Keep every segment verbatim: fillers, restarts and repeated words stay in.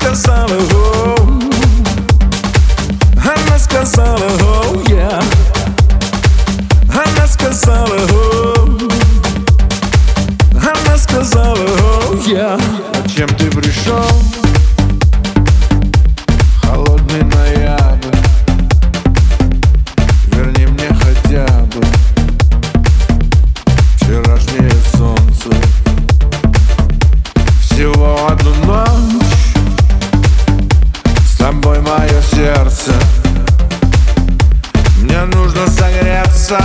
сказала, oh, она сказала, oh, yeah. Она сказала, oh, она сказала, oh, yeah. Зачем ты пришел? Холодный ноябрь, верни мне хотя бы вчерашнее солнце. Всего одну ночь с тобой мое сердце. Мне нужно согреться,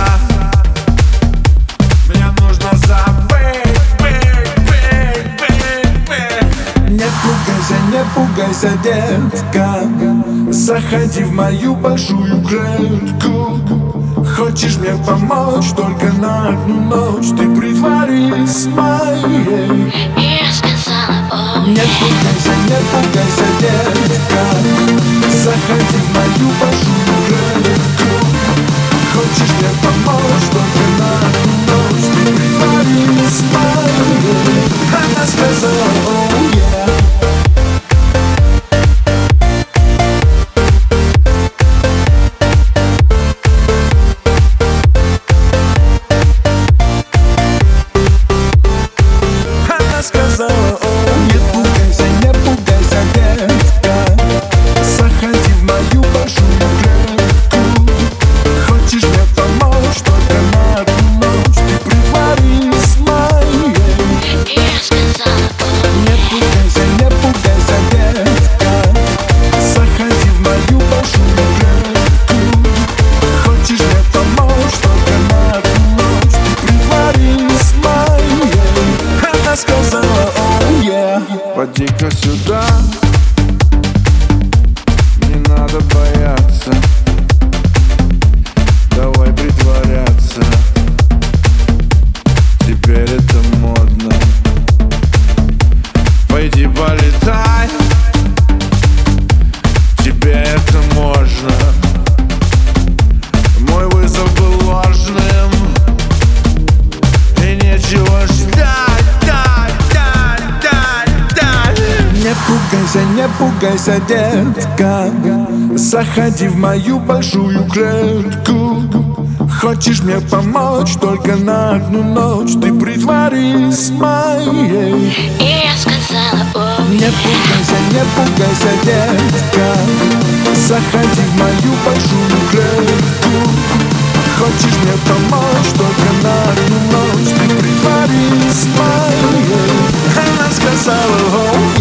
мне нужно забыть, быть, быть, быть, быть. Не пугайся, не пугайся, детка, заходи в мою большую клетку. Хочешь мне помочь только на одну ночь, ты притворись моей. Не пугайся, не пугайся, детка, заходи в мою большую клетку. Хочешь мне помочь только на одну ночь, ты притворись моей. Она сказала, oh, yeah. Она сказала, oh, не пугайся, не пугайся, детка, заходи в мою большую клетку. Хочешь мне помочь только на одну ночь, ты притворись моей. Не пугайся, не пугайся, детка, заходи в мою большую клетку. Хочешь мне помочь только на одну ночь, ты притворись моей. Она сказала, oh, yeah. Поди-ка сюда, не надо бояться, давай притворяться. Теперь это модно. Пойди полетай, тебе это можно. Мой вызов был ложным, и нечего ждать, дать, дать, дать, дать. Не пугайся, не пугайся, детка, заходи в мою большую клетку. Хочешь мне помочь только на одну ночь, ты притворись моей. И я сказала, о, Не пугайся, не пугайся, детка, заходи в мою большую клетку. Хочешь мне помочь только на одну ночь, ты притворись моей. Она сказала, oh,